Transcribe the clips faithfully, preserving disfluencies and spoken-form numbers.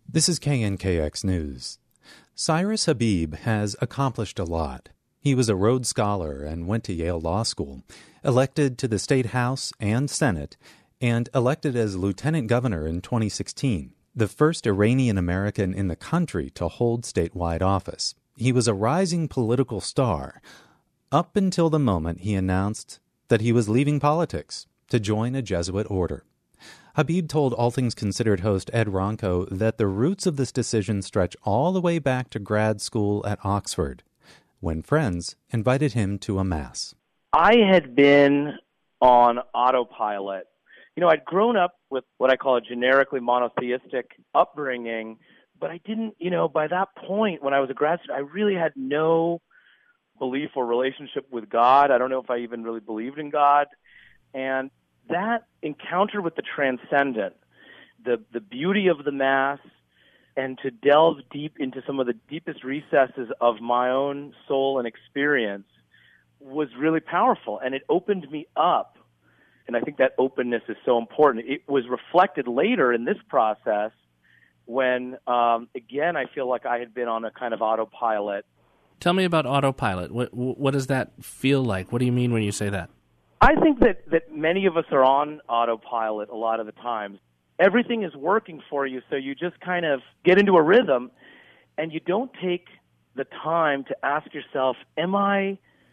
This is K N K X News. Cyrus Habib has accomplished a lot. He was a Rhodes Scholar and went to Yale Law School, elected to the State House and Senate, and elected as Lieutenant Governor in twenty sixteen, the first Iranian American in the country to hold statewide office. He was a rising political star up until the moment he announced that he was leaving politics to join a Jesuit order. Habib told All Things Considered host Ed Ronco that the roots of this decision stretch all the way back to grad school at Oxford, when friends invited him to a mass. I had been on autopilot. You know, I'd grown up with what I call a generically monotheistic upbringing, but I didn't, you know, by that point when I was a grad student, I really had no belief or relationship with God. I don't know if I even really believed in God. And that encounter with the transcendent, the the beauty of the Mass, and to delve deep into some of the deepest recesses of my own soul and experience was really powerful. And it opened me up. And I think that openness is so important. It was reflected later in this process when, um, again, I feel like I had been on a kind of autopilot. Tell me about autopilot. What what does that feel like? What do you mean when you say that? I think that, that many of us are on autopilot a lot of the times. Everything is working for you, so you just kind of get into a rhythm, and you don't take the time to ask yourself, am I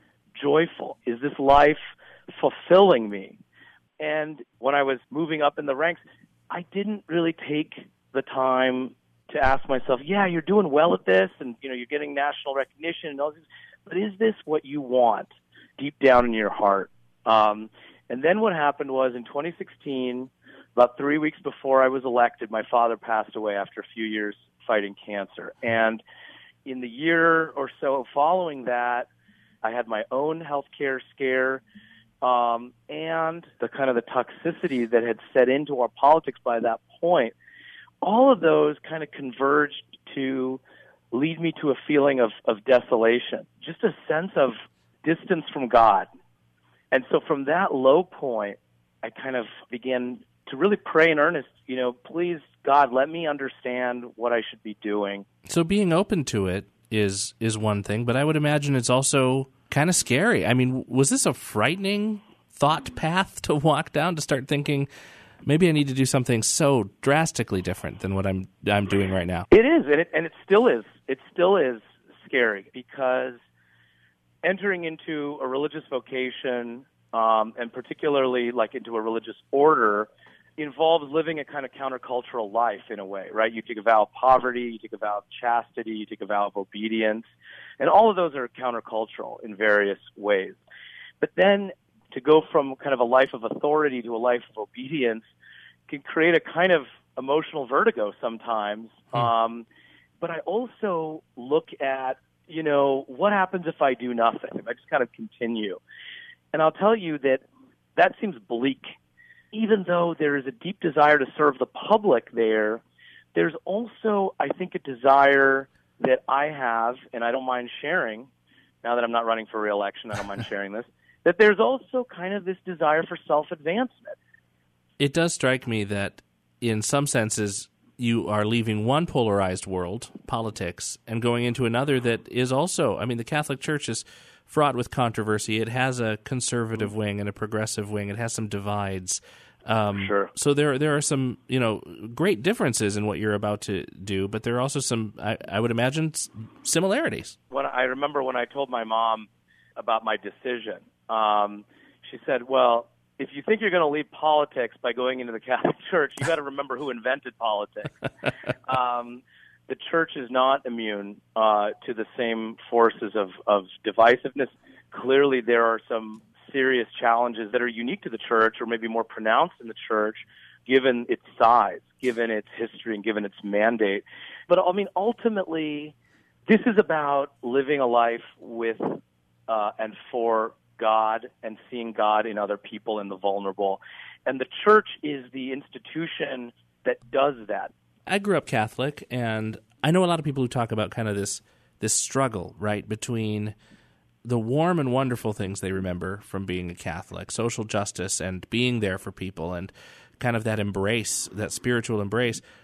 joyful? Is this life fulfilling me? And when I was moving up in the ranks, I didn't really take the time to ask myself, yeah, you're doing well at this, and you know, you're getting national recognition and all this, but is this what you want deep down in your heart? Um, and then what happened was in twenty sixteen, about three weeks before I was elected, my father passed away after a few years fighting cancer. And in the year or so following that, I had my own healthcare scare, um, and the kind of the toxicity that had set into our politics by that point. All of those kind of converged to lead me to a feeling of, of desolation, just a sense of distance from God. And so from that low point, I kind of began to really pray in earnest, you know, please, God, let me understand what I should be doing. So being open to it is is one thing, but I would imagine it's also kind of scary. I mean, was this a frightening thought path to walk down, to start thinking, maybe I need to do something so drastically different than what I'm I'm doing right now? It is, and it, and it still is. It still is scary because entering into a religious vocation, um, and particularly like into a religious order, involves living a kind of countercultural life in a way, right? You take a vow of poverty, you take a vow of chastity, you take a vow of obedience, and all of those are countercultural in various ways. But then to go from kind of a life of authority to a life of obedience can create a kind of emotional vertigo sometimes. Hmm. Um, but I also look at, you know, what happens if I do nothing? If I just kind of continue. And I'll tell you that that seems bleak. Even though there is a deep desire to serve the public there, there's also, I think, a desire that I have, and I don't mind sharing, now that I'm not running for re-election, I don't mind sharing this, that there's also kind of this desire for self-advancement. It does strike me that in some senses you are leaving one polarized world, politics, and going into another that is also, I mean, the Catholic Church is fraught with controversy. It has a conservative wing and a progressive wing. It has some divides. Um, sure. So there there are some, you know, great differences in what you're about to do, but there are also some, I, I would imagine, similarities. When I remember when I told my mom about my decision, um, she said, well, if you think you're going to leave politics by going into the Catholic Church, you got to remember who invented politics. um, the Church is not immune uh, to the same forces of, of divisiveness. Clearly, there are some serious challenges that are unique to the Church, or maybe more pronounced in the Church, given its size, given its history, and given its mandate. But I mean, ultimately, this is about living a life with uh, and for God and seeing God in other people and the vulnerable. And the Church is the institution that does that. I grew up Catholic, and I know a lot of people who talk about kind of this this struggle, right, between the warm and wonderful things they remember from being a Catholic, social justice and being there for people, and kind of that embrace, that spiritual embrace,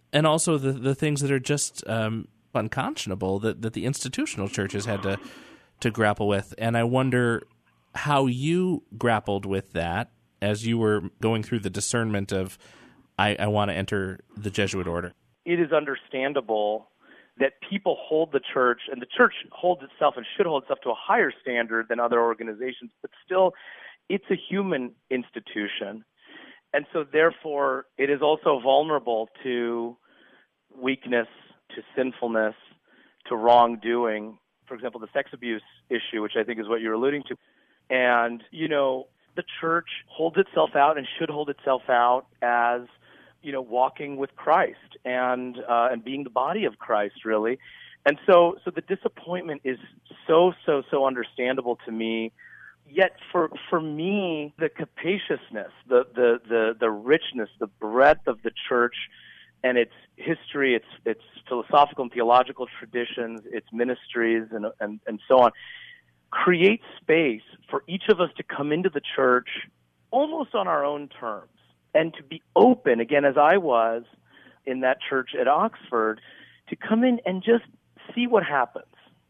and also the the things that are just um, unconscionable that, that the institutional churches had to to grapple with. And I wonder how you grappled with that as you were going through the discernment of, I, I want to enter the Jesuit order. It is understandable that people hold the church, and the church holds itself and should hold itself to a higher standard than other organizations, but still, it's a human institution. And so therefore, it is also vulnerable to weakness, to sinfulness, to wrongdoing. For example, the sex abuse issue, which I think is what you're alluding to. And, you know, the church holds itself out and should hold itself out as, you know, walking with Christ and uh, and being the body of Christ, really. And so so the disappointment is so, so, so understandable to me. Yet for for me, the capaciousness, the, the, the, the richness, the breadth of the church and its history, its its philosophical and theological traditions, its ministries, and and, and so on, create space for each of us to come into the church almost on our own terms and to be open, again, as I was in that church at Oxford, to come in and just see what happens.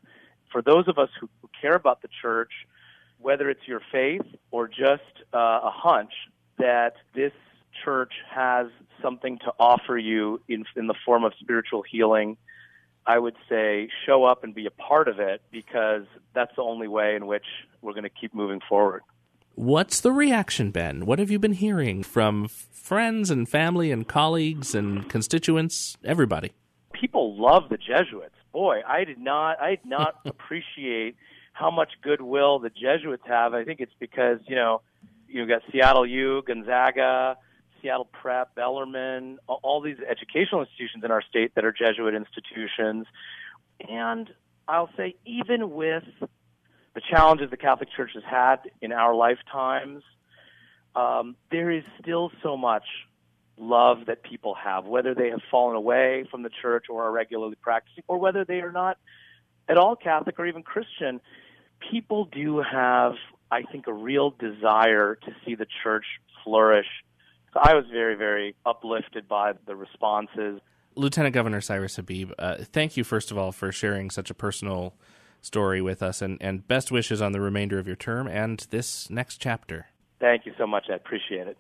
For those of us who, who care about the church, whether it's your faith or just uh, a hunch that this church has something to offer you in, in the form of spiritual healing, I would say show up and be a part of it, because that's the only way in which we're going to keep moving forward. What's the reaction been? What have you been hearing from friends and family and colleagues and constituents, everybody? People love the Jesuits. Boy, I did not I did not appreciate how much goodwill the Jesuits have. I think it's because, you know, you've got Seattle U, Gonzaga, Seattle Prep, Bellarmine, all these educational institutions in our state that are Jesuit institutions. And I'll say, even with the challenges the Catholic Church has had in our lifetimes, um, there is still so much love that people have, whether they have fallen away from the church or are regularly practicing, or whether they are not at all Catholic or even Christian. People do have, I think, a real desire to see the church flourish. So I was very, very uplifted by the responses. Lieutenant Governor Cyrus Habib, uh, thank you, first of all, for sharing such a personal story with us, and, and best wishes on the remainder of your term and this next chapter. Thank you so much. I appreciate it.